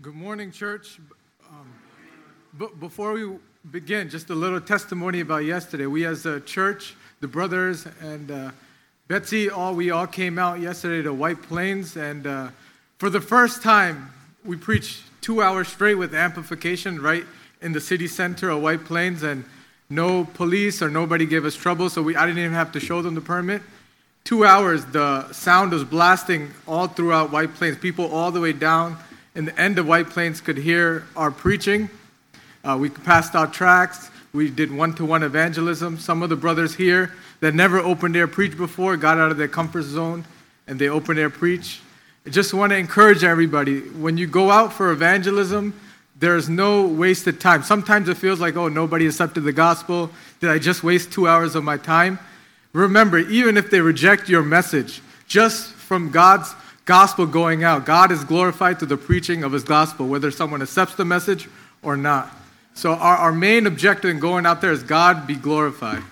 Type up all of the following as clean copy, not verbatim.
Good morning, church. Before we begin, just a little testimony about yesterday. We as a church, the brothers and Betsy, we all came out yesterday to White Plains, and for the first time, we preached 2 hours straight with amplification right in the city center of White Plains, and no police or nobody gave us trouble, so I didn't even have to show them the permit. 2 hours, the sound was blasting all throughout White Plains. People all the way down in the end of White Plains could hear our preaching. We passed out tracts. We did one-to-one evangelism. Some of the brothers here that never opened air preach before got out of their comfort zone and they opened air preach. I just want to encourage everybody, when you go out for evangelism, there's no wasted time. Sometimes it feels like, nobody accepted the gospel. Did I just waste 2 hours of my time? Remember, even if they reject your message, just from God's gospel going out, God is glorified through the preaching of his gospel, whether someone accepts the message or not. So our main objective in going out there is God be glorified.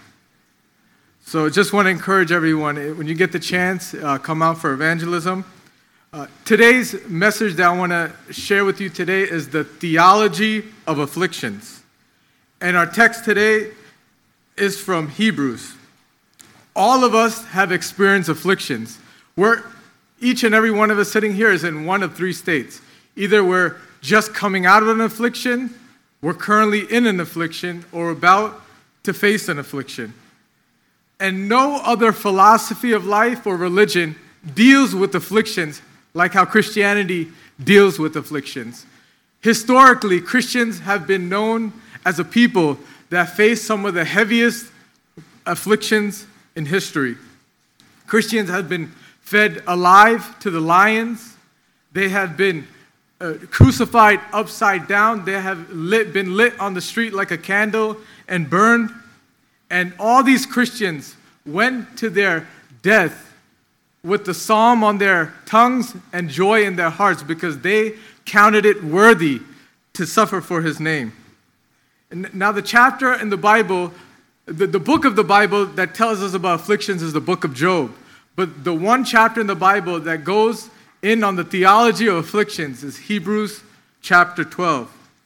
So just want to encourage everyone, when you get the chance, come out for evangelism. Today's message that I want to share with you today is the theology of afflictions. And our text today is from Hebrews. All of us have experienced afflictions. Each and every one of us sitting here is in one of three states. Either we're just coming out of an affliction, we're currently in an affliction, or about to face an affliction. And no other philosophy of life or religion deals with afflictions like how Christianity deals with afflictions. Historically, Christians have been known as a people that face some of the heaviest afflictions in history. Christians have been fed alive to the lions. They have been crucified upside down. They have been lit on the street like a candle and burned. And all these Christians went to their death with the psalm on their tongues and joy in their hearts because they counted it worthy to suffer for his name. And now the chapter in the Bible, the book of the Bible that tells us about afflictions is the book of Job. But the one chapter in the Bible that goes in on the theology of afflictions is Hebrews chapter 12.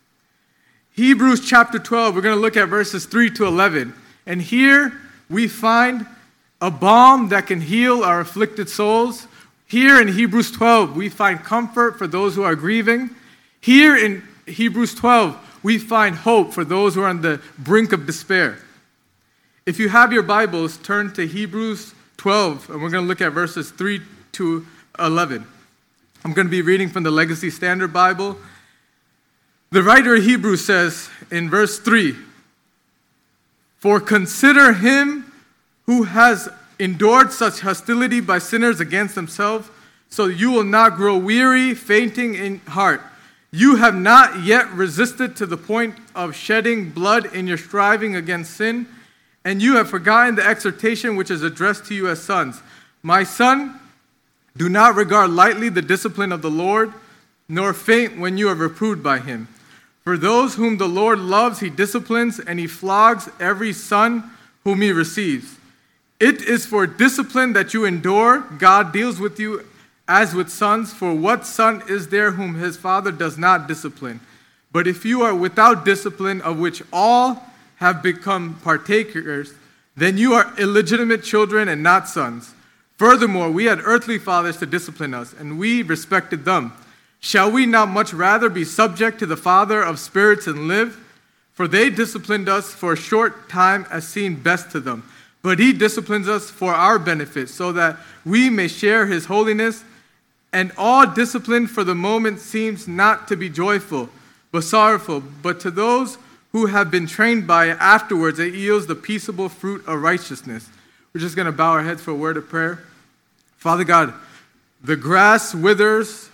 Hebrews chapter 12, we're going to look at verses 3 to 11. And here we find a balm that can heal our afflicted souls. Here in Hebrews 12, we find comfort for those who are grieving. Here in Hebrews 12, we find hope for those who are on the brink of despair. If you have your Bibles, turn to Hebrews 12, and we're going to look at verses 3 to 11. I'm going to be reading from the Legacy Standard Bible. The writer of Hebrews says in verse 3, "For consider him who has endured such hostility by sinners against himself, so you will not grow weary, fainting in heart. You have not yet resisted to the point of shedding blood in your striving against sin, and you have forgotten the exhortation which is addressed to you as sons. My son, do not regard lightly the discipline of the Lord, nor faint when you are reproved by him. For those whom the Lord loves, he disciplines, and he flogs every son whom he receives. It is for discipline that you endure. God deals with you as with sons. For what son is there whom his father does not discipline? But if you are without discipline, of which all have become partakers, then you are illegitimate children and not sons. Furthermore, we had earthly fathers to discipline us, and we respected them. Shall we not much rather be subject to the Father of spirits and live? For they disciplined us for a short time as seemed best to them. But he disciplines us for our benefit, so that we may share his holiness. And all discipline for the moment seems not to be joyful, but sorrowful. But to those who have been trained by it, afterwards it yields the peaceable fruit of righteousness." We're just going to bow our heads for a word of prayer. Father God, the grass withers,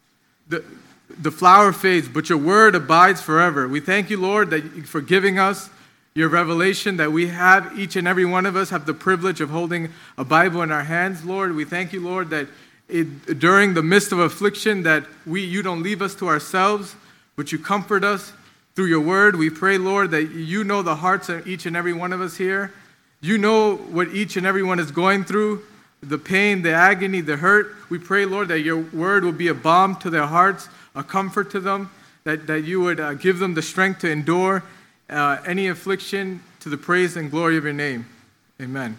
the flower fades, but your word abides forever. We thank you, Lord, for giving us your revelation, that we have, each and every one of us have the privilege of holding a Bible in our hands, Lord. We thank you, Lord, that during the midst of affliction, that you don't leave us to ourselves, but you comfort us through your word. We pray, Lord, that you know the hearts of each and every one of us here. You know what each and every one is going through, the pain, the agony, the hurt. We pray, Lord, that your word will be a balm to their hearts, a comfort to them, that you would give them the strength to endure any affliction to the praise and glory of your name. Amen.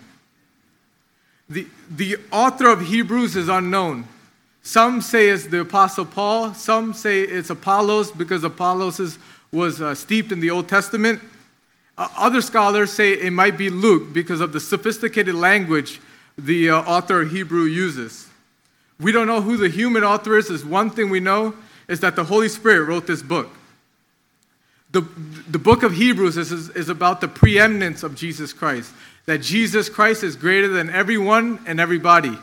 The author of Hebrews is unknown. Some say it's the Apostle Paul. Some say it's Apollos because Apollos was steeped in the Old Testament. Other scholars say it might be Luke because of the sophisticated language the author of Hebrew uses. We don't know who the human author is. One thing we know is that the Holy Spirit wrote this book. The book of Hebrews is about the preeminence of Jesus Christ, that Jesus Christ is greater than everyone and everybody.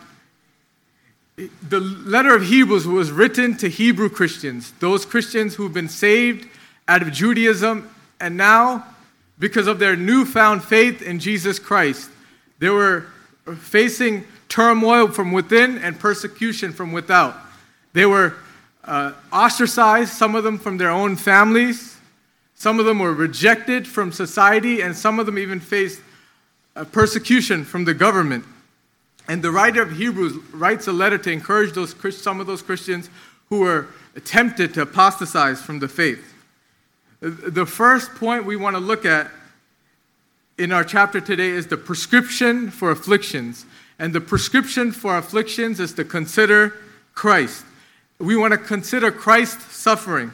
The letter of Hebrews was written to Hebrew Christians, those Christians who've been saved out of Judaism, and now, because of their newfound faith in Jesus Christ, they were facing turmoil from within and persecution from without. They were ostracized, some of them from their own families. Some of them were rejected from society, and some of them even faced persecution from the government. And the writer of Hebrews writes a letter to encourage some of those Christians who were tempted to apostatize from the faith. The first point we want to look at in our chapter today is the prescription for afflictions. And the prescription for afflictions is to consider Christ. We want to consider Christ's suffering.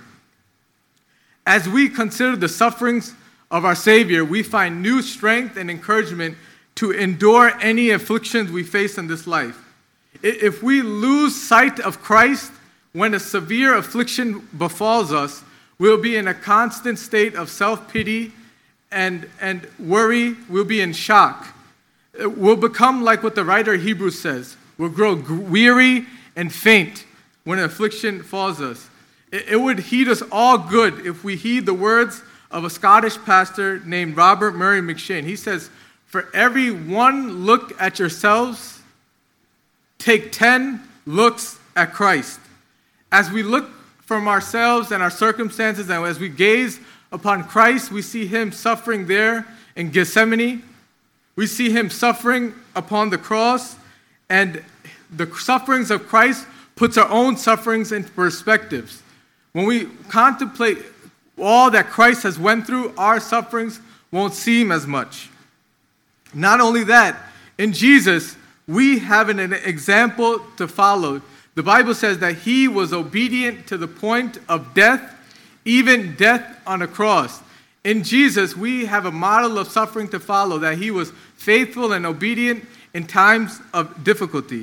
As we consider the sufferings of our Savior, we find new strength and encouragement to endure any afflictions we face in this life. If we lose sight of Christ when a severe affliction befalls us, we'll be in a constant state of self-pity and worry. We'll be in shock. We'll become like what the writer of Hebrews says. We'll grow weary and faint when an affliction falls us. It would heed us all good if we heed the words of a Scottish pastor named Robert Murray McCheyne. He says, "For every one look at yourselves, take 10 looks at Christ." As we look from ourselves and our circumstances, and as we gaze upon Christ, we see him suffering there in Gethsemane. We see him suffering upon the cross, and the sufferings of Christ puts our own sufferings into perspectives. When we contemplate all that Christ has went through, our sufferings won't seem as much. Not only that, in Jesus, we have an example to follow. The Bible says that he was obedient to the point of death, even death on a cross. In Jesus, we have a model of suffering to follow, that he was faithful and obedient in times of difficulty.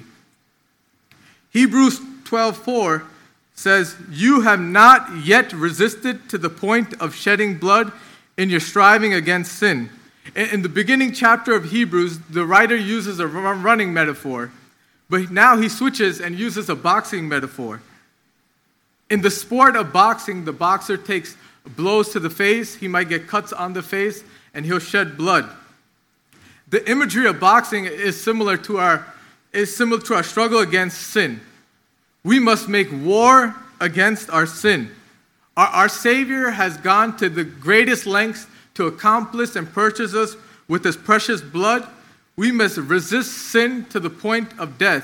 Hebrews 12:4 says, "You have not yet resisted to the point of shedding blood in your striving against sin." In the beginning chapter of Hebrews, the writer uses a running metaphor, but now he switches and uses a boxing metaphor. In the sport of boxing, the boxer takes blows to the face. He might get cuts on the face, and he'll shed blood. The imagery of boxing is similar to our struggle against sin. We must make war against our sin. Our Savior has gone to the greatest lengths to accomplish and purchase us with his precious blood. We must resist sin to the point of death.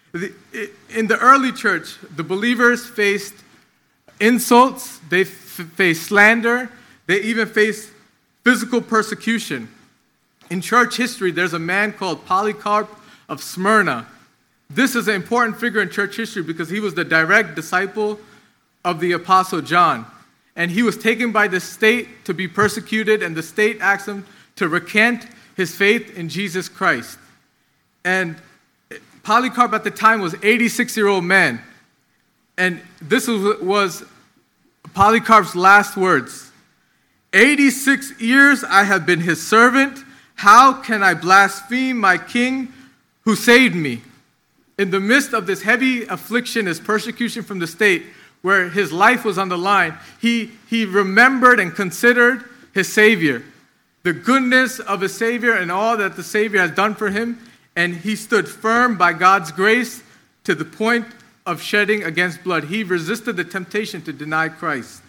In the early church, the believers faced insults, they faced slander, they even faced physical persecution. In church history, there's a man called Polycarp of Smyrna. This is an important figure in church history because he was the direct disciple of the Apostle John. And he was taken by the state to be persecuted, and the state asked him to recant his faith in Jesus Christ. And Polycarp at the time was an 86-year-old man. And this was Polycarp's last words. 86 years I have been his servant. How can I blaspheme my king who saved me? In the midst of this heavy affliction, his persecution from the state, where his life was on the line, he remembered and considered his Savior, the goodness of his Savior and all that the Savior has done for him, and he stood firm by God's grace to the point of shedding against blood. He resisted the temptation to deny Christ.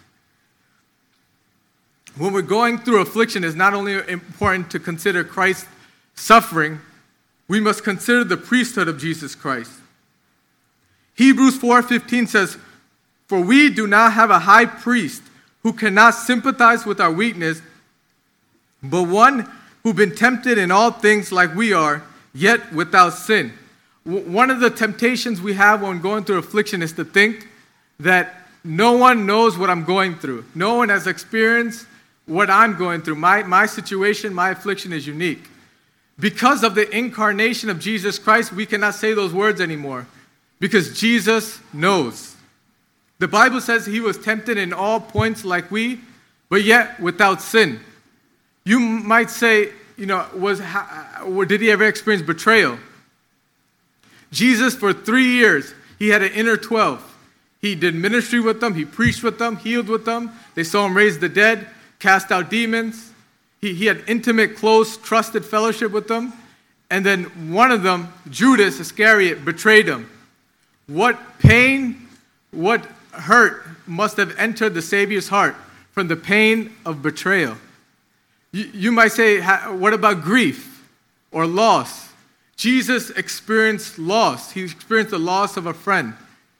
When we're going through affliction, it's not only important to consider Christ's suffering, we must consider the priesthood of Jesus Christ. Hebrews 4:15 says, For we do not have a high priest who cannot sympathize with our weakness, but one who's been tempted in all things like we are, yet without sin. One of the temptations we have when going through affliction is to think that no one knows what I'm going through. No one has experienced what I'm going through. My situation, my affliction is unique. Because of the incarnation of Jesus Christ, we cannot say those words anymore, because Jesus knows. The Bible says he was tempted in all points like we, but yet without sin. You might say, did he ever experience betrayal? Jesus, for 3 years, he had an inner 12. He did ministry with them. He preached with them, healed with them. They saw him raise the dead, cast out demons. He had intimate, close, trusted fellowship with them. And then one of them, Judas Iscariot, betrayed him. What pain, what hurt must have entered the Savior's heart from the pain of betrayal. You might say, what about grief or loss? Jesus experienced loss. He experienced the loss of a friend.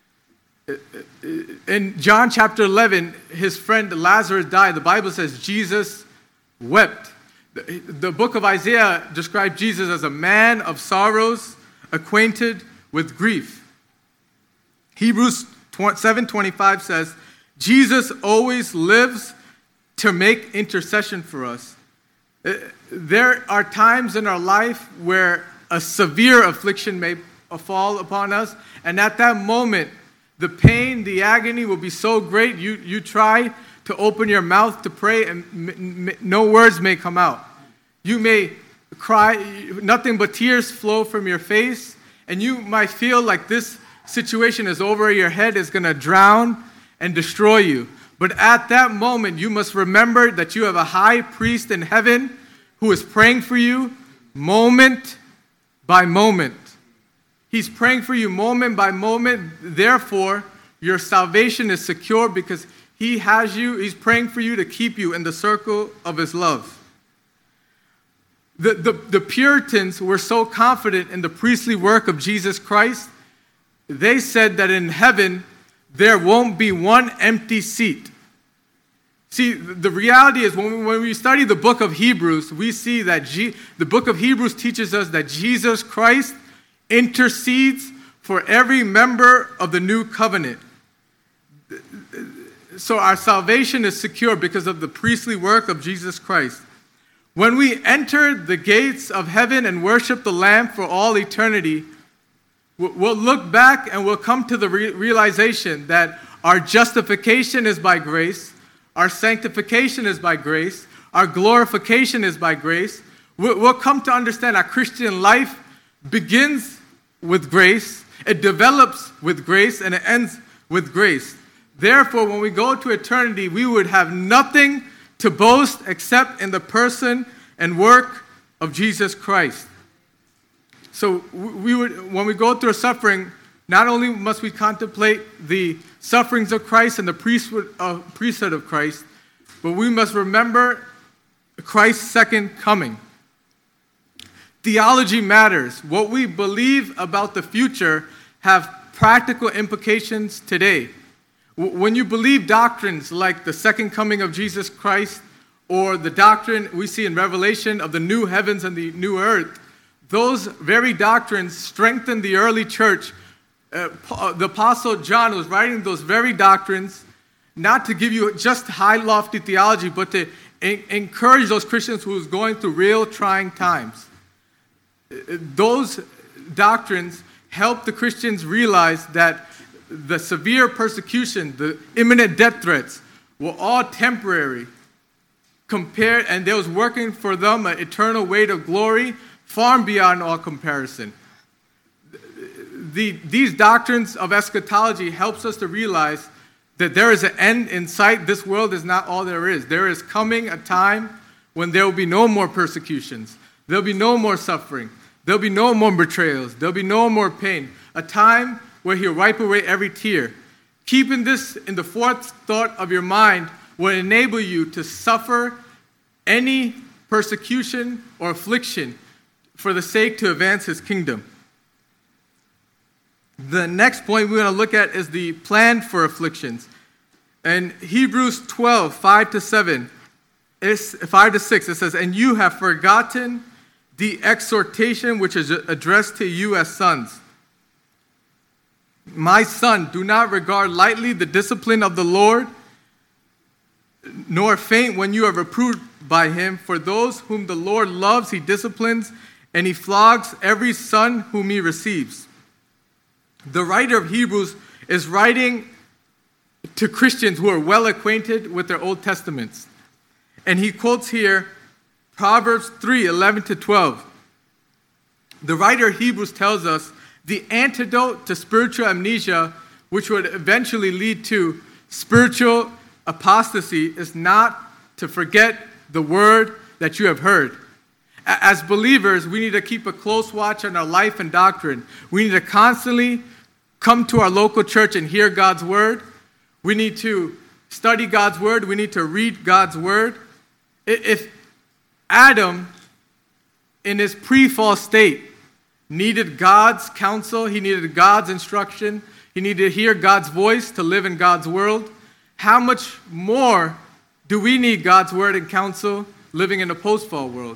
In John chapter 11, his friend Lazarus died. The Bible says Jesus wept. The book of Isaiah described Jesus as a man of sorrows, acquainted with grief. Hebrews 7:25 says, Jesus always lives to make intercession for us. There are times in our life where a severe affliction may fall upon us, and at that moment, the pain, the agony will be so great, you try to open your mouth to pray, and no words may come out. You may cry, nothing but tears flow from your face, and you might feel like this situation is over your head, is going to drown and destroy you. But at that moment, you must remember that you have a high priest in heaven who is praying for you moment by moment. He's praying for you moment by moment. Therefore, your salvation is secure because he has you. He's praying for you to keep you in the circle of his love. The Puritans were so confident in the priestly work of Jesus Christ, they said that in heaven, there won't be one empty seat. See, the reality is when we study the book of Hebrews, we see that the book of Hebrews teaches us that Jesus Christ intercedes for every member of the new covenant. So our salvation is secure because of the priestly work of Jesus Christ. When we enter the gates of heaven and worship the Lamb for all eternity, we'll look back and we'll come to the realization that our justification is by grace, our sanctification is by grace, our glorification is by grace. We'll come to understand our Christian life begins with grace, it develops with grace, and it ends with grace. Therefore, when we go to eternity, we would have nothing to boast except in the person and work of Jesus Christ. So when we go through a suffering, not only must we contemplate the sufferings of Christ and the priesthood of Christ, but we must remember Christ's second coming. Theology matters. What we believe about the future have practical implications today. When you believe doctrines like the second coming of Jesus Christ or the doctrine we see in Revelation of the new heavens and the new earth, those very doctrines strengthen the early church. The Apostle John was writing those very doctrines not to give you just high, lofty theology, but to encourage those Christians who was going through real trying times. Those doctrines help the Christians realize that the severe persecution, the imminent death threats, were all temporary. And they was working for them an eternal weight of glory far beyond all comparison. These doctrines of eschatology helps us to realize that there is an end in sight. This world is not all there is. There is coming a time when there will be no more persecutions. There will be no more suffering. There will be no more betrayals. There will be no more pain. A time where he'll wipe away every tear. Keeping this in the forethought of your mind will enable you to suffer any persecution or affliction for the sake to advance his kingdom. The next point we're going to look at is the plan for afflictions. In Hebrews 12, 5 to 7, 5 to 6, it says, "And you have forgotten the exhortation which is addressed to you as sons. My son, do not regard lightly the discipline of the Lord, nor faint when you are reproved by him. For those whom the Lord loves, he disciplines, and he flogs every son whom he receives." The writer of Hebrews is writing to Christians who are well acquainted with their Old Testaments. And he quotes here Proverbs 3, 11 to 12. The writer of Hebrews tells us the antidote to spiritual amnesia, which would eventually lead to spiritual apostasy, is not to forget the word that you have heard. As believers, we need to keep a close watch on our life and doctrine. We need to constantly come to our local church and hear God's word. We need to study God's word. We need to read God's word. If Adam, in his pre-fall state, needed God's counsel, he needed God's instruction, he needed to hear God's voice to live in God's world, how much more do we need God's word and counsel living in a post-fall world?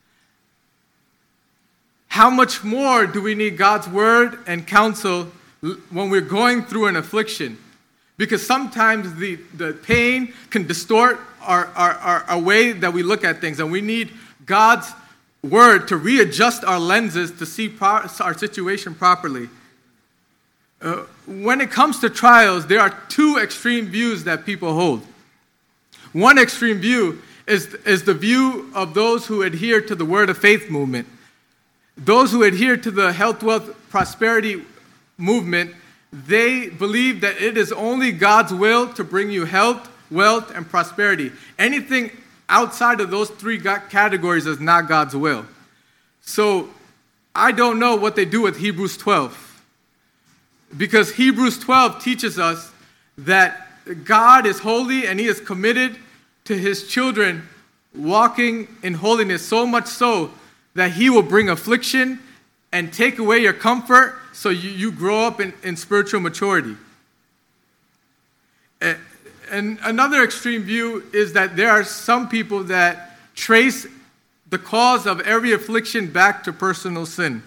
How much more do we need God's word and counsel when we're going through an affliction? Because sometimes the pain can distort our way that we look at things, and we need God's word to readjust our lenses to see our situation properly. When it comes to trials, there are two extreme views that people hold. One extreme view is the view of those who adhere to the Word of Faith movement. Those who adhere to the health, wealth, prosperity movement, they believe that it is only God's will to bring you health, wealth, and prosperity. Anything outside of those three categories is not God's will. So I don't know what they do with Hebrews 12. Because Hebrews 12 teaches us that God is holy and he is committed to his children walking in holiness, so much so that he will bring affliction and take away your comfort so you grow up in spiritual maturity. And another extreme view is that there are some people that trace the cause of every affliction back to personal sin.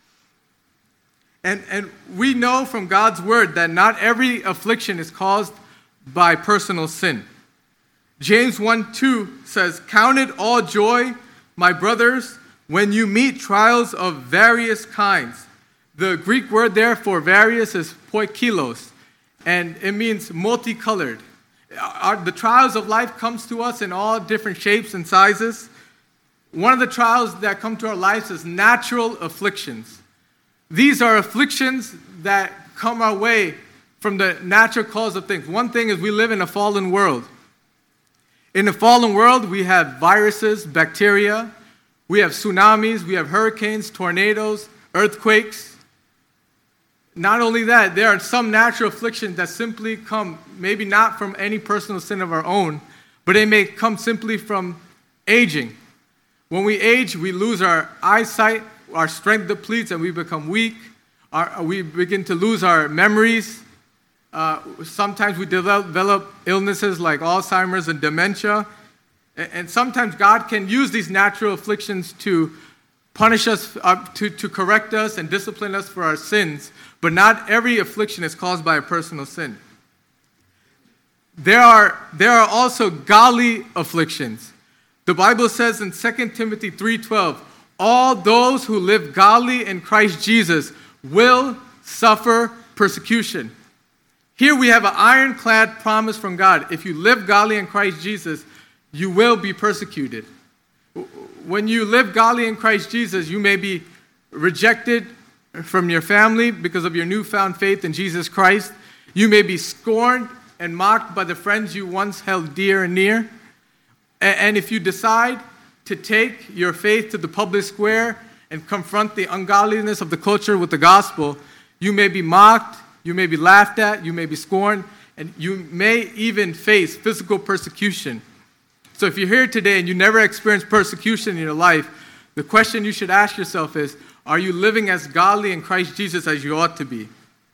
And we know from God's word that not every affliction is caused by personal sin. James 1:2 says, "Count it all joy, my brothers, when you meet trials of various kinds." The Greek word there for various is poikilos, and it means multicolored. The trials of life comes to us in all different shapes and sizes. One of the trials that come to our lives is natural afflictions. These are afflictions that come our way from the natural cause of things. One thing is we live in a fallen world. In a fallen world, we have viruses, bacteria, we have tsunamis, we have hurricanes, tornadoes, earthquakes. Not only that, there are some natural afflictions that simply come, maybe not from any personal sin of our own, but they may come simply from aging. When we age, we lose our eyesight, our strength depletes, and we become weak. We begin to lose our memories. Sometimes we develop illnesses like Alzheimer's and dementia. And sometimes God can use these natural afflictions to punish us, to correct us and discipline us for our sins. But not every affliction is caused by a personal sin. There are also godly afflictions. The Bible says in 2 Timothy 3:12, all those who live godly in Christ Jesus will suffer persecution. Here we have an ironclad promise from God. If you live godly in Christ Jesus, you will be persecuted. When you live godly in Christ Jesus, you may be rejected from your family because of your newfound faith in Jesus Christ. You may be scorned and mocked by the friends you once held dear and near. And if you decide to take your faith to the public square and confront the ungodliness of the culture with the gospel, you may be mocked, you may be laughed at, you may be scorned, and you may even face physical persecution. So if you're here today and you never experienced persecution in your life, the question you should ask yourself is, are you living as godly in Christ Jesus as you ought to be?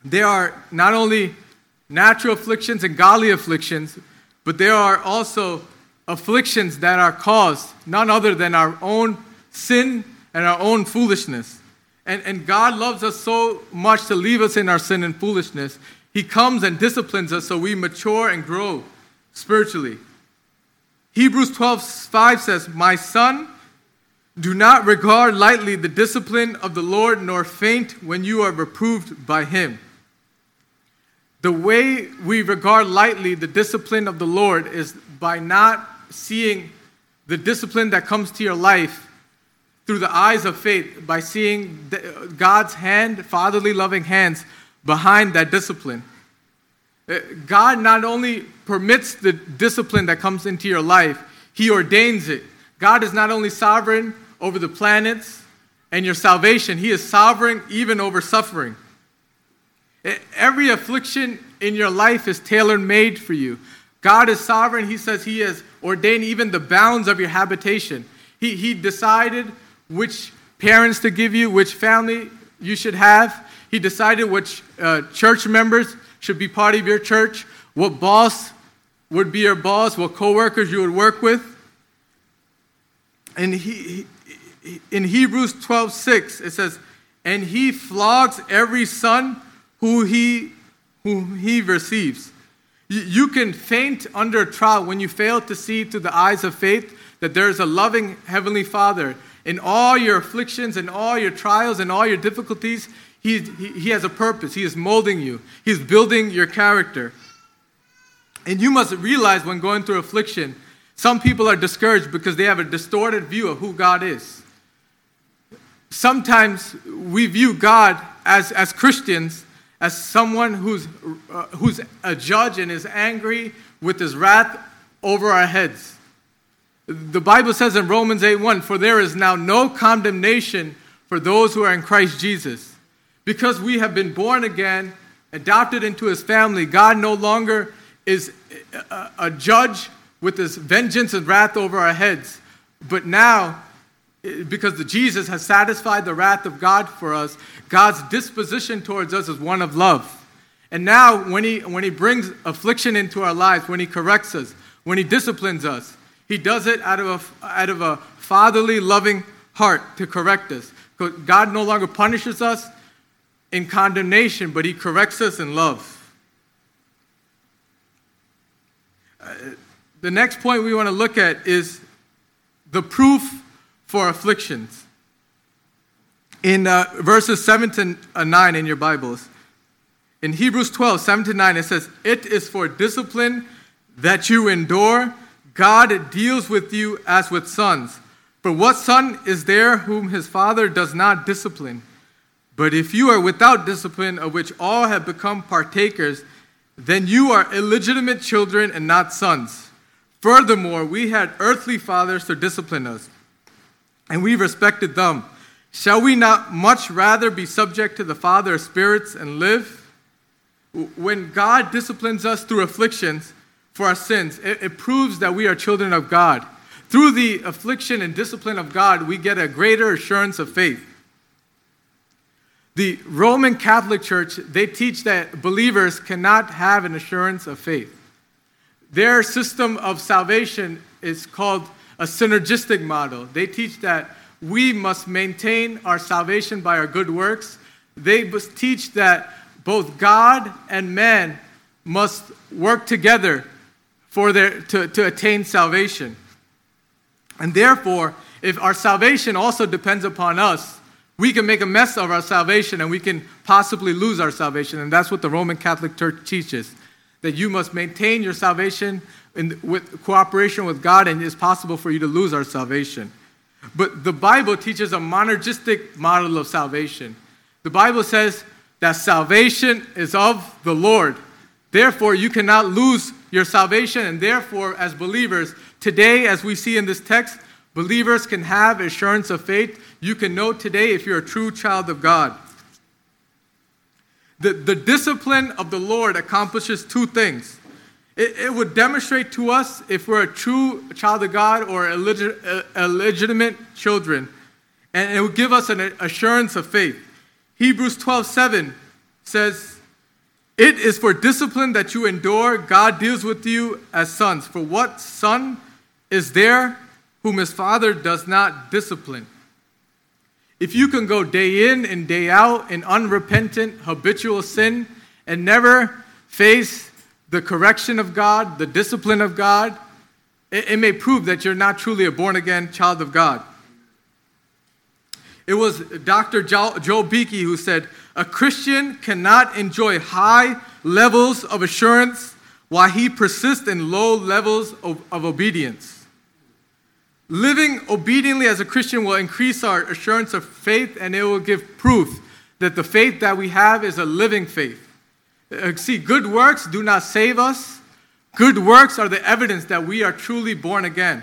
there are not only natural afflictions and godly afflictions, but there are also afflictions that are caused none other than our own sin and our own foolishness. And God loves us so much to leave us in our sin and foolishness. He comes and disciplines us so we mature and grow spiritually. Hebrews 12:5 says, "My son, do not regard lightly the discipline of the Lord, nor faint when you are reproved by him." The way we regard lightly the discipline of the Lord is by not seeing the discipline that comes to your life through the eyes of faith, by seeing God's hand, fatherly loving hands behind that discipline. God not only permits the discipline that comes into your life, he ordains it. God is not only sovereign over the planets and your salvation, he is sovereign even over suffering. Every affliction in your life is tailor-made for you. God is sovereign. He says he has ordained even the bounds of your habitation. He decided which parents to give you, which family you should have. He decided which church members should be part of your church, what boss would be your boss, what coworkers you would work with. And in Hebrews 12:6, it says, "And he flogs every son whom he receives." You can faint under a trial when you fail to see through the eyes of faith that there is a loving Heavenly Father. In all your afflictions and all your trials and all your difficulties, he has a purpose. He is molding you. He is building your character. And you must realize when going through affliction, some people are discouraged because they have a distorted view of who God is. Sometimes we view God as Christians as someone who's a judge and is angry with his wrath over our heads. The Bible says in Romans 8:1, "For there is now no condemnation for those who are in Christ Jesus." Because we have been born again, adopted into his family, God no longer is a judge with his vengeance and wrath over our heads. But now, because Jesus has satisfied the wrath of God for us, God's disposition towards us is one of love. And now, when he brings affliction into our lives, when he corrects us, when he disciplines us, he does it out of a fatherly, loving heart to correct us. God no longer punishes us in condemnation, but he corrects us in love. The next point we want to look at is the proof for afflictions. In verses 7 to 9 in your Bibles, in Hebrews 12:7 to 9, it says, "It is for discipline that you endure. God deals with you as with sons. For what son is there whom his father does not discipline? But if you are without discipline, of which all have become partakers, then you are illegitimate children and not sons. Furthermore, we had earthly fathers to discipline us, and we respected them. Shall we not much rather be subject to the Father of spirits and live?" When God disciplines us through afflictions for our sins, it proves that we are children of God. Through the affliction and discipline of God, we get a greater assurance of faith. The Roman Catholic Church, they teach that believers cannot have an assurance of faith. Their system of salvation is called a synergistic model. They teach that we must maintain our salvation by our good works. They must teach that both God and man must work together to attain salvation. And therefore, if our salvation also depends upon us, we can make a mess of our salvation and we can possibly lose our salvation. And that's what the Roman Catholic Church teaches, that you must maintain your salvation with cooperation with God, and it's possible for you to lose our salvation. But the Bible teaches a monergistic model of salvation. The Bible says that salvation is of the Lord. Therefore, you cannot lose your salvation, and therefore, as believers, today, as we see in this text, believers can have assurance of faith. You can know today if you're a true child of God. The discipline of the Lord accomplishes two things. It would demonstrate to us if we're a true child of God or illegitimate children. And it would give us an assurance of faith. Hebrews 12:7 says, It is for discipline that you endure. God deals with you as sons. For what son is there whom his father does not discipline? If you can go day in and day out in unrepentant, habitual sin and never face the correction of God, the discipline of God, it may prove that you're not truly a born-again child of God. It was Dr. Joe Beakey who said, a Christian cannot enjoy high levels of assurance while he persists in low levels of obedience. Living obediently as a Christian will increase our assurance of faith, and it will give proof that the faith that we have is a living faith. See, good works do not save us. Good works are the evidence that we are truly born again.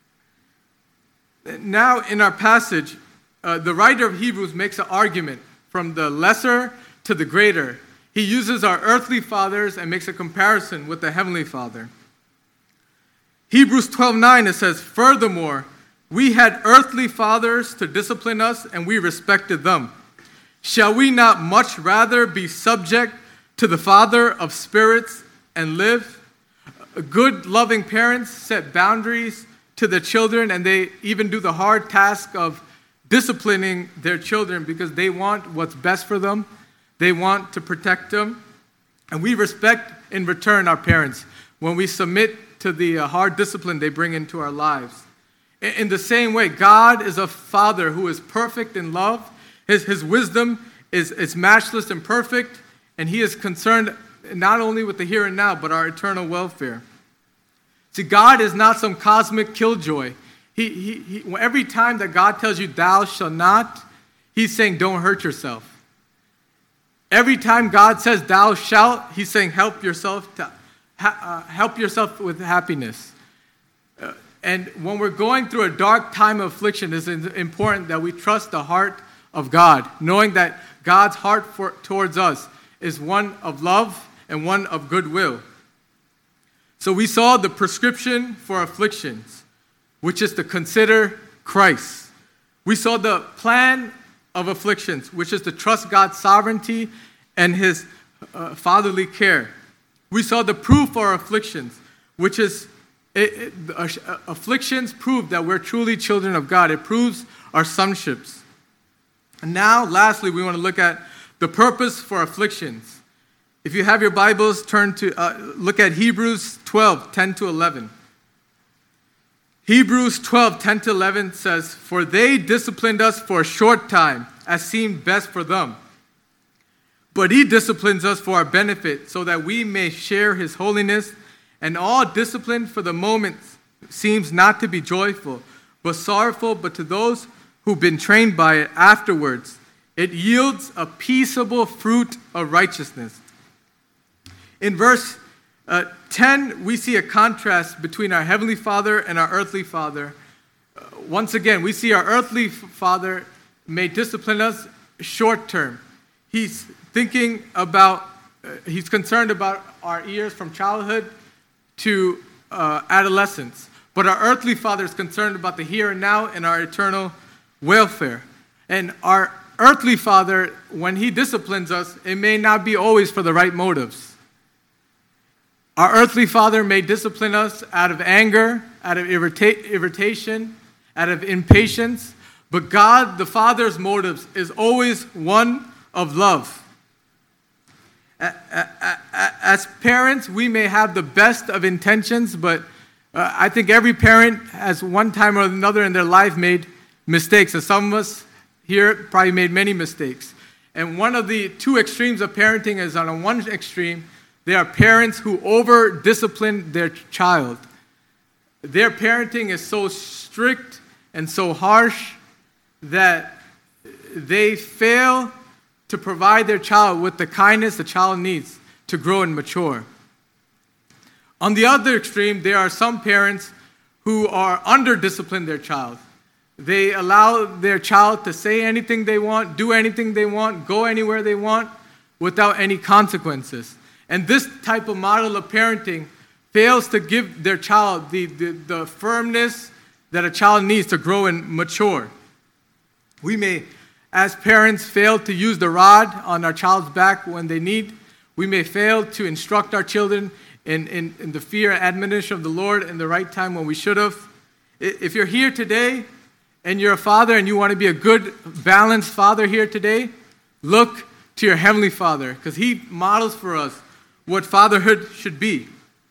Now, in our passage, the writer of Hebrews makes an argument from the lesser to the greater. He uses our earthly fathers and makes a comparison with the heavenly Father. Hebrews 12:9, it says, furthermore, we had earthly fathers to discipline us, and we respected them. Shall we not much rather be subject to the Father of spirits and live? Good, loving parents set boundaries to their children, and they even do the hard task of disciplining their children because they want what's best for them. They want to protect them. And we respect in return our parents when we submit to the hard discipline they bring into our lives. In the same way, God is a Father who is perfect in love. His wisdom is matchless and perfect, and He is concerned not only with the here and now, but our eternal welfare. See, God is not some cosmic killjoy. Every time that God tells you, thou shalt not, He's saying, don't hurt yourself. Every time God says, thou shalt, He's saying, help yourself with happiness. And when we're going through a dark time of affliction, it's important that we trust the heart of God, knowing that God's heart towards us is one of love and one of goodwill. So we saw the prescription for afflictions, which is to consider Christ. We saw the plan of afflictions, which is to trust God's sovereignty and His fatherly care. We saw the proof for afflictions, which is afflictions prove that we're truly children of God. It proves our sonships. And now, lastly, we want to look at the purpose for afflictions. If you have your Bibles, turn to look at Hebrews 12:10-11. Hebrews 12:10-11 says, for they disciplined us for a short time, as seemed best for them. But He disciplines us for our benefit, so that we may share His holiness. And all discipline for the moment seems not to be joyful, but sorrowful. But to those who've been trained by it afterwards, it yields a peaceable fruit of righteousness. In verse 10, we see a contrast between our heavenly Father and our earthly Father. Once again, we see our earthly Father may discipline us short term. He's concerned about our years from childhood to adolescence. But our earthly Father is concerned about the here and now and our eternal welfare. And our earthly Father, when He disciplines us, it may not be always for the right motives. Our earthly Father may discipline us out of anger, out of irritation, out of impatience. But God, the Father's motives, is always one of love. As parents, we may have the best of intentions, but I think every parent has one time or another in their life made mistakes. And some of us here probably made many mistakes. And one of the two extremes of parenting is on one extreme, they are parents who over-discipline their child. Their parenting is so strict and so harsh that they fail to provide their child with the kindness the child needs to grow and mature. On the other extreme, there are some parents who are under-discipline their child. They allow their child to say anything they want, do anything they want, go anywhere they want without any consequences. And this type of model of parenting fails to give their child the firmness that a child needs to grow and mature. We may, as parents, fail to use the rod on our child's back when they need. We may fail to instruct our children in the fear and admonition of the Lord in the right time when we should have. If you're here today and you're a father and you want to be a good, balanced father here today, look to your Heavenly Father, because He models for us what fatherhood should be.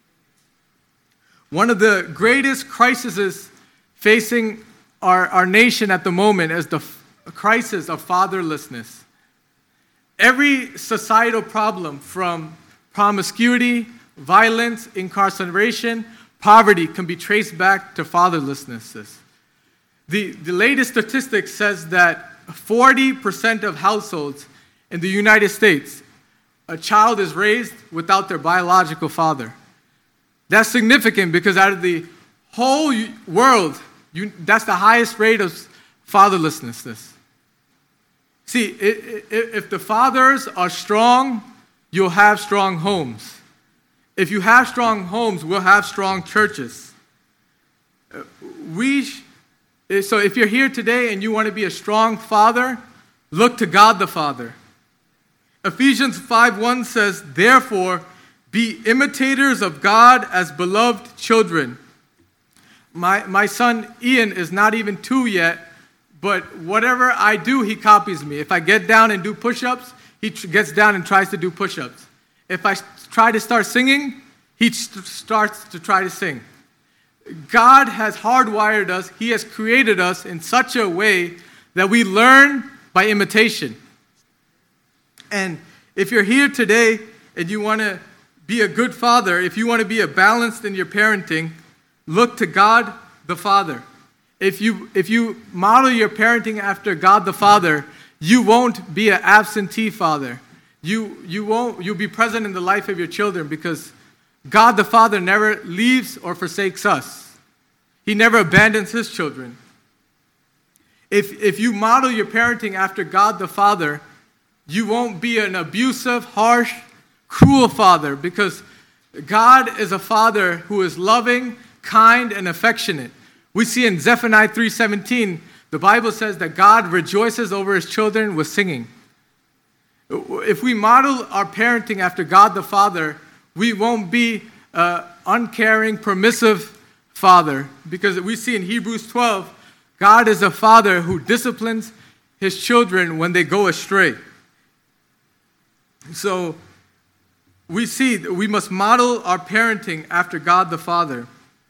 One of the greatest crises facing our nation at the moment is the crisis of fatherlessness. Every societal problem, from promiscuity, violence, incarceration, poverty, can be traced back to fatherlessness. The latest statistics says that 40% of households in the United States, a child is raised without their biological father. That's significant because out of the whole world, that's the highest rate of fatherlessness. See, if the fathers are strong, you'll have strong homes. If you have strong homes, we'll have strong churches. So if you're here today and you want to be a strong father, look to God the Father. Ephesians 5:1 says, "Therefore, be imitators of God as beloved children." My son Ian is not even 2 yet, but whatever I do, he copies me. If I get down and do push-ups, he gets down and tries to do push-ups. If I try to start singing, he starts to try to sing. God has hardwired us. He has created us in such a way that we learn by imitation. And if you're here today and you want to be a good father, if you want to be balanced in your parenting, look to God the Father. If you model your parenting after God the Father, you won't be an absentee father. You'll be present in the life of your children because God the Father never leaves or forsakes us. He never abandons His children. If you model your parenting after God the Father, you won't be an abusive, harsh, cruel father because God is a father who is loving, kind, and affectionate. We see in Zephaniah 3:17, the Bible says that God rejoices over His children with singing. If we model our parenting after God the Father, we won't be an uncaring, permissive father because we see in Hebrews 12, God is a father who disciplines His children when they go astray. So we see that we must model our parenting after God the Father.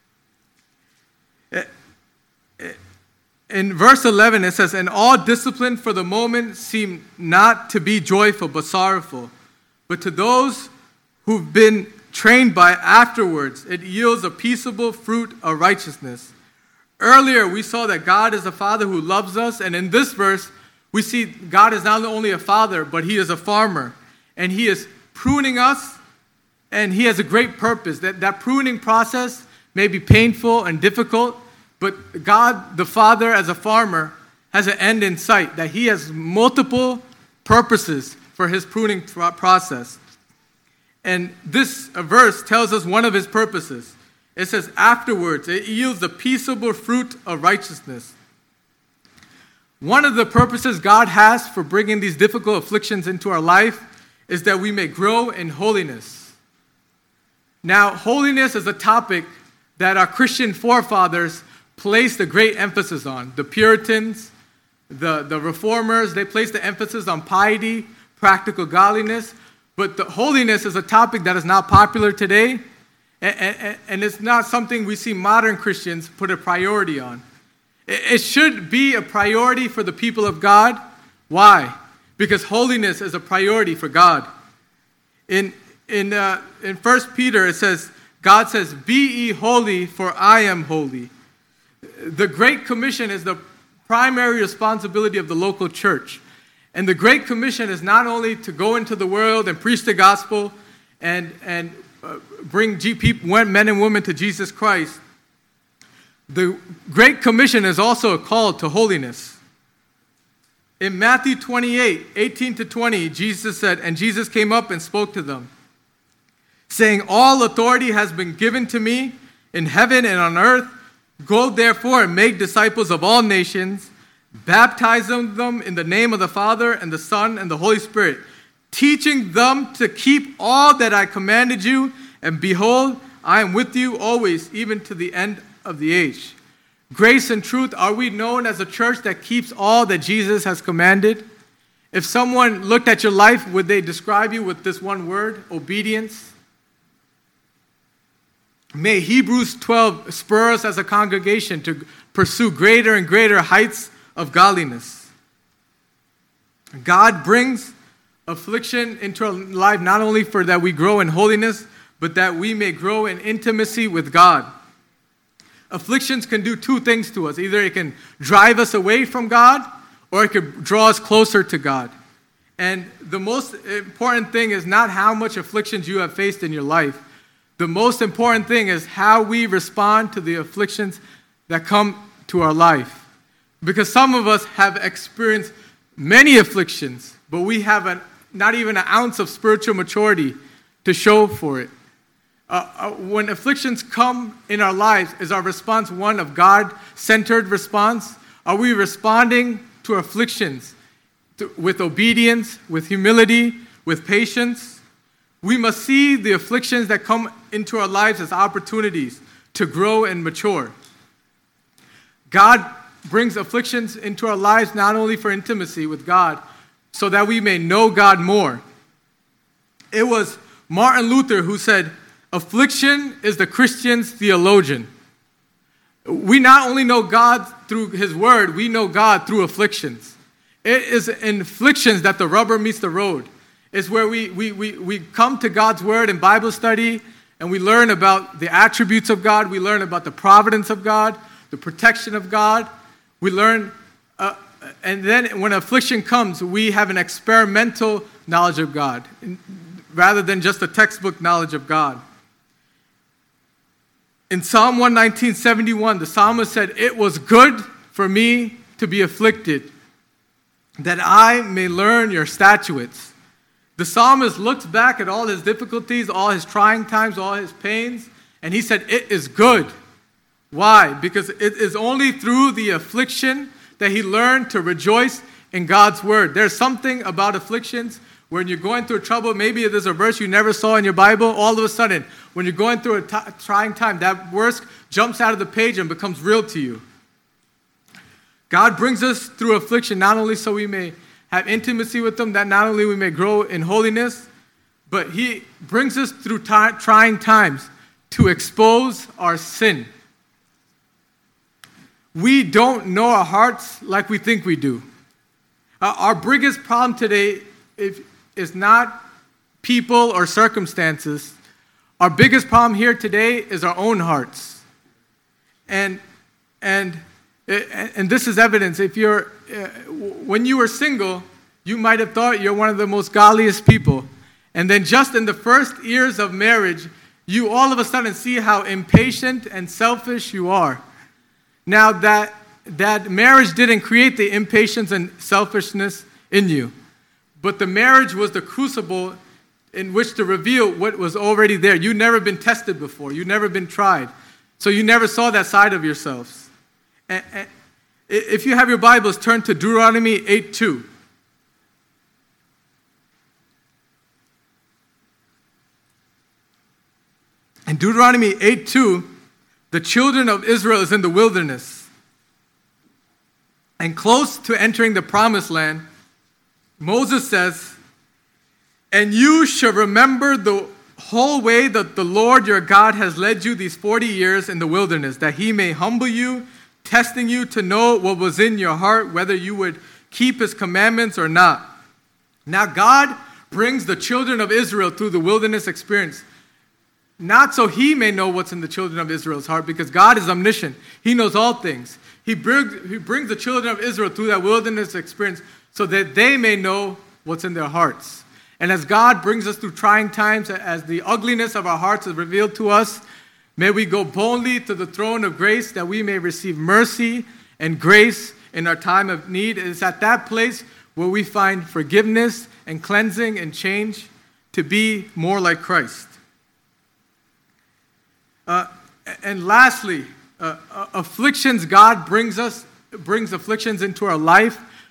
In verse 11, it says, "And all discipline for the moment seem not to be joyful but sorrowful. But to those who've been trained by afterwards, it yields a peaceable fruit of righteousness." Earlier, we saw that God is a Father who loves us. And in this verse, we see God is not only a father, but He is a farmer. And He is pruning us, and He has a great purpose. That pruning process may be painful and difficult, but God, the Father, as a farmer, has an end in sight, that He has multiple purposes for His pruning process. And this verse tells us one of His purposes. It says, afterwards, it yields the peaceable fruit of righteousness. One of the purposes God has for bringing these difficult afflictions into our life is that we may grow in holiness. Now, holiness is a topic that our Christian forefathers placed a great emphasis on. The Puritans, the Reformers, they placed the emphasis on piety, practical godliness. But the holiness is a topic that is not popular today, and it's not something we see modern Christians put a priority on. It should be a priority for the people of God. Why? Because holiness is a priority for God. In 1 Peter, it says, God says, "Be ye holy, for I am holy." The Great Commission is the primary responsibility of the local church. And the Great Commission is not only to go into the world and preach the gospel and bring men and women to Jesus Christ. The Great Commission is also a call to holiness. In Matthew 28:18-20, Jesus said, "And Jesus came up and spoke to them, saying, All authority has been given to me in heaven and on earth. Go therefore and make disciples of all nations, baptizing them in the name of the Father and the Son and the Holy Spirit, teaching them to keep all that I commanded you, and behold, I am with you always, even to the end of the age. Grace and truth, are we known as a church that keeps all that Jesus has commanded? If someone looked at your life, would they describe you with this one word, obedience? May Hebrews 12 spur us as a congregation to pursue greater and greater heights of godliness. God brings affliction into our life not only for that we grow in holiness, but that we may grow in intimacy with God. Afflictions can do two things to us. Either it can drive us away from God, or it could draw us closer to God. And the most important thing is not how much afflictions you have faced in your life. The most important thing is how we respond to the afflictions that come to our life. Because some of us have experienced many afflictions, but we have not even an ounce of spiritual maturity to show for it. When afflictions come in our lives, is our response one of God-centered response? Are we responding to afflictions with obedience, with humility, with patience? We must see the afflictions that come into our lives as opportunities to grow and mature. God brings afflictions into our lives not only for intimacy with God, so that we may know God more. It was Martin Luther who said, affliction is the Christian's theologian. We not only know God through His Word, we know God through afflictions. It is in afflictions that the rubber meets the road. It's where we come to God's Word in Bible study, and we learn about the attributes of God. We learn about the providence of God, the protection of God. We learn, and then when affliction comes, we have an experimental knowledge of God, rather than just a textbook knowledge of God. In Psalm 119:71, the psalmist said, "It was good for me to be afflicted, that I may learn your statutes." The psalmist looked back at all his difficulties, all his trying times, all his pains, and he said, "It is good." Why? Because it is only through the affliction that he learned to rejoice in God's word. There's something about afflictions. When you're going through trouble, maybe there's a verse you never saw in your Bible. All of a sudden, when you're going through a trying time, that verse jumps out of the page and becomes real to you. God brings us through affliction not only so we may have intimacy with Him, that not only we may grow in holiness, but He brings us through trying times to expose our sin. We don't know our hearts like we think we do. Our biggest problem today is not people or circumstances. Our biggest problem here today is our own hearts. And this is evidence. When you were single, you might have thought you're one of the most godliest people. And then just in the first years of marriage, you all of a sudden see how impatient and selfish you are. Now that marriage didn't create the impatience and selfishness in you, but the marriage was the crucible in which to reveal what was already there. You've never been tested before. You've never been tried. So you never saw that side of yourselves. And if you have your Bibles, turn to Deuteronomy 8:2. In Deuteronomy 8:2, the children of Israel is in the wilderness. And close to entering the promised land, Moses says, "And you shall remember the whole way that the Lord your God has led you these 40 years in the wilderness, that He may humble you, testing you to know what was in your heart, whether you would keep His commandments or not." Now God brings the children of Israel through the wilderness experience, not so He may know what's in the children of Israel's heart, because God is omniscient. He knows all things. He brings the children of Israel through that wilderness experience so that they may know what's in their hearts. And as God brings us through trying times, as the ugliness of our hearts is revealed to us, may we go boldly to the throne of grace that we may receive mercy and grace in our time of need. It is at that place where we find forgiveness and cleansing and change to be more like Christ. And lastly, afflictions, God brings afflictions into our life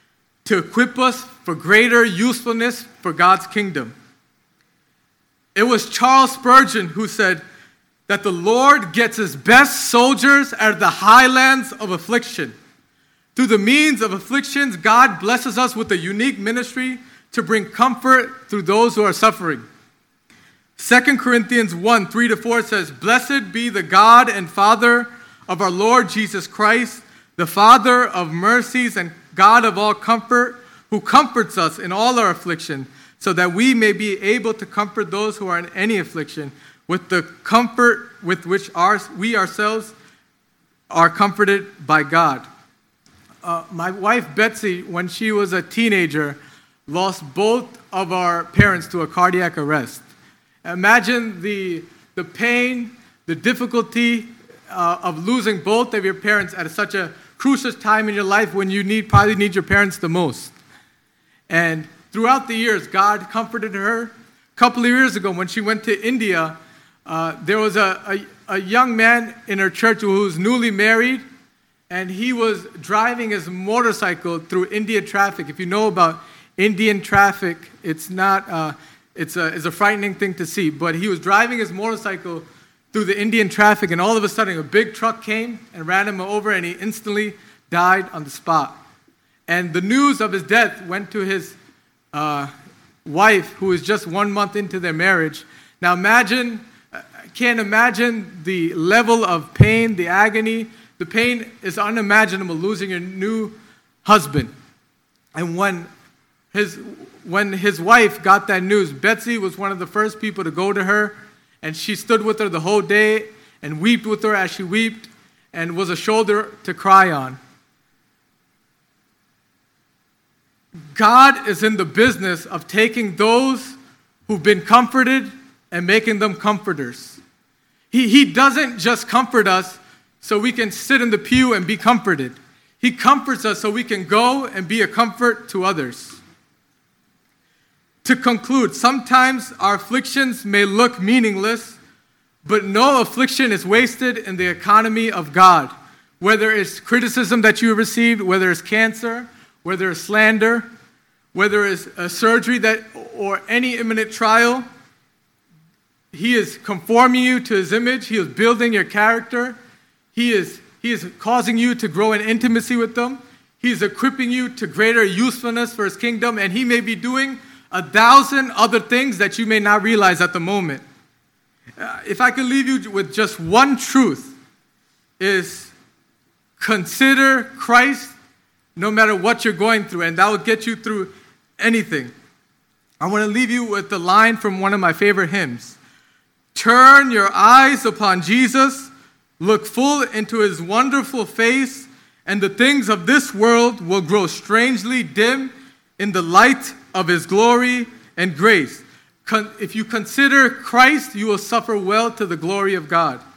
to equip us for greater usefulness for God's kingdom. It was Charles Spurgeon who said that the Lord gets his best soldiers out of the highlands of affliction. Through the means of afflictions, God blesses us with a unique ministry to bring comfort through those who are suffering. 2 Corinthians 1, 3-4 says, "Blessed be the God and Father of our Lord Jesus Christ, the Father of mercies and God of all comfort, who comforts us in all our affliction, so that we may be able to comfort those who are in any affliction with the comfort with which we ourselves are comforted by God." My wife, Betsy, when she was a teenager, lost both of our parents to a cardiac arrest. Imagine the pain, the difficulty of losing both of your parents at such a crucial time in your life when you probably need your parents the most. And throughout the years, God comforted her. A couple of years ago, when she went to India, there was a young man in her church who was newly married, and he was driving his motorcycle through Indian traffic. If you know about Indian traffic, it's a frightening thing to see. But he was driving his motorcycle through the Indian traffic, and all of a sudden a big truck came and ran him over, and he instantly died on the spot. And the news of his death went to his wife, who was just 1 month into their marriage. Now can't imagine the level of pain, the agony. The pain is unimaginable, losing your new husband. And when his wife got that news, Betsy was one of the first people to go to her, and she stood with her the whole day and wept with her as she wept, and was a shoulder to cry on. God is in the business of taking those who've been comforted and making them comforters. He doesn't just comfort us so we can sit in the pew and be comforted. He comforts us so we can go and be a comfort to others. To conclude, sometimes our afflictions may look meaningless, but no affliction is wasted in the economy of God. Whether it's criticism that you received, whether it's cancer, whether it's slander, whether it's a surgery or any imminent trial, He is conforming you to His image. He is building your character. He is causing you to grow in intimacy with them. He is equipping you to greater usefulness for His kingdom, and He may be doing 1,000 other things that you may not realize at the moment. If I could leave you with just one truth, is consider Christ no matter what you're going through, and that will get you through anything. I want to leave you with the line from one of my favorite hymns. Turn your eyes upon Jesus, look full into His wonderful face, and the things of this world will grow strangely dim in the light of His glory and grace. If you consider Christ, you will suffer well to the glory of God.